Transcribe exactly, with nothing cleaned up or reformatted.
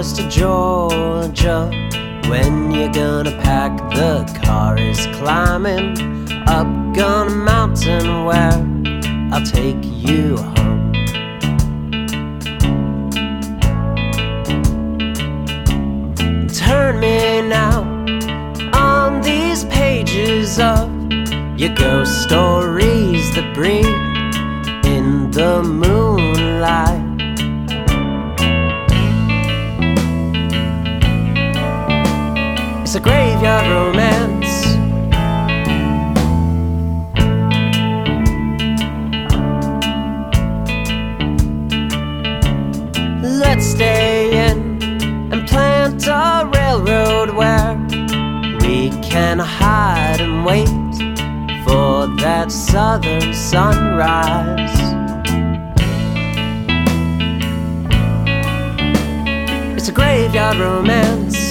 close to Georgia. When you're gonna pack, the car is climbing up on a mountain where I'll take you home. Turn me now on these pages of your ghost stories that breathe in the moonlight. It's a graveyard romance. Let's stay in and plant a railroad where we can hide and wait for that southern sunrise. It's a graveyard romance.